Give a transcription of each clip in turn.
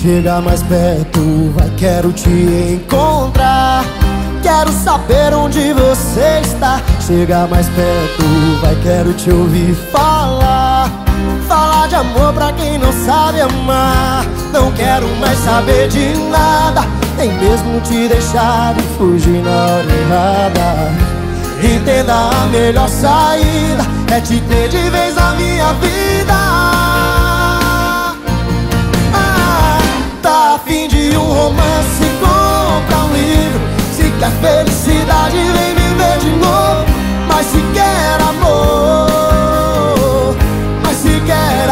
Chega mais perto, vai, quero te encontrar. Quero saber onde você está. Chega mais perto, vai, quero te ouvir falar. Falar de amor pra quem não sabe amar. Não quero mais saber de nada, nem mesmo te deixar e fugir na hora errada. Entenda, a melhor saída é te ter de vez na minha vida. Tá a fim de um romance, compra um livro. Se quer felicidade, vem viver de novo. Mas se quer amor, mas se quer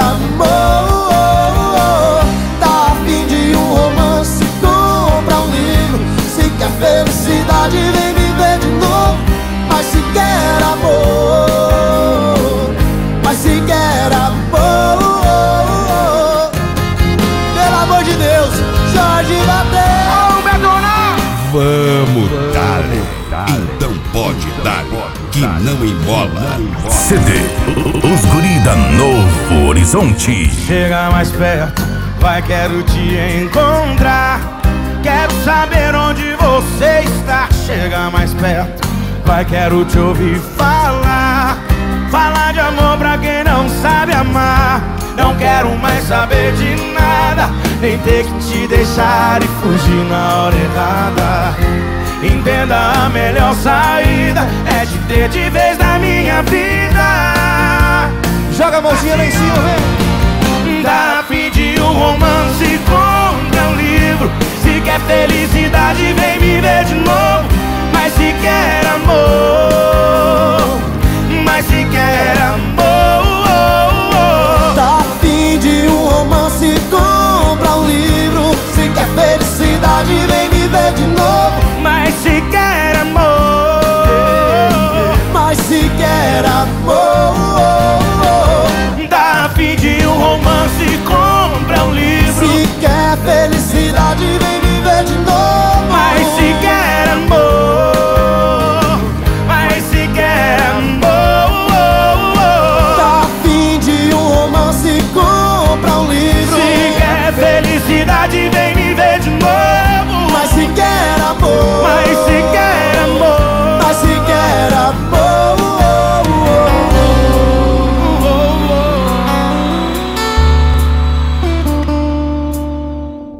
amor, tá a fim de um romance, compra um livro. Se quer felicidade, vem viver de novo. Mas se quer amor, mas se quer amor, pelo amor de Deus, Jorge Mateus. Vamos dar-lhe, então pode dar, que não embola. CD Os Guri da Novo Horizonte. Chega mais perto, vai, quero te encontrar. Quero saber onde você está. Chega mais perto, vai, quero te ouvir falar. Falar de amor pra quem não sabe amar. Não quero mais saber de nada, nem ter que te deixar e fugir na hora errada. Entenda, a melhor saída é te ter de vez na minha vida. Joga a mãozinha lá em cima, vem. Tá a fim de um romance, compra um livro. Se quer felicidade, vem viver de novo. Mas se quer amor,